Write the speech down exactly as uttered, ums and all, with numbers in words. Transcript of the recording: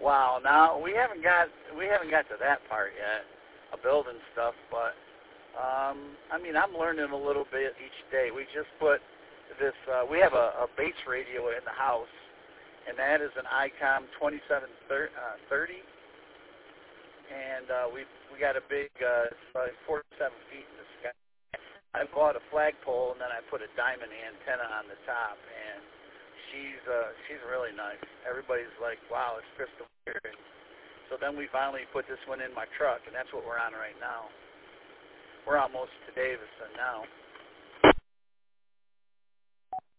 Wow. Now we haven't got we haven't got to that part yet, of building stuff. But um, I mean, I'm learning a little bit each day. We just put this. Uh, we have a, a base radio in the house, and that is an ICOM twenty-seven thirty, and uh, we we got a big uh, it's like forty-seven feet in the sky. I bought a flagpole, and then I put a diamond antenna on the top, and she's uh, she's really nice. Everybody's like, wow, it's crystal clear. And so then we finally put this one in my truck, and that's what we're on right now. We're almost to Davison now.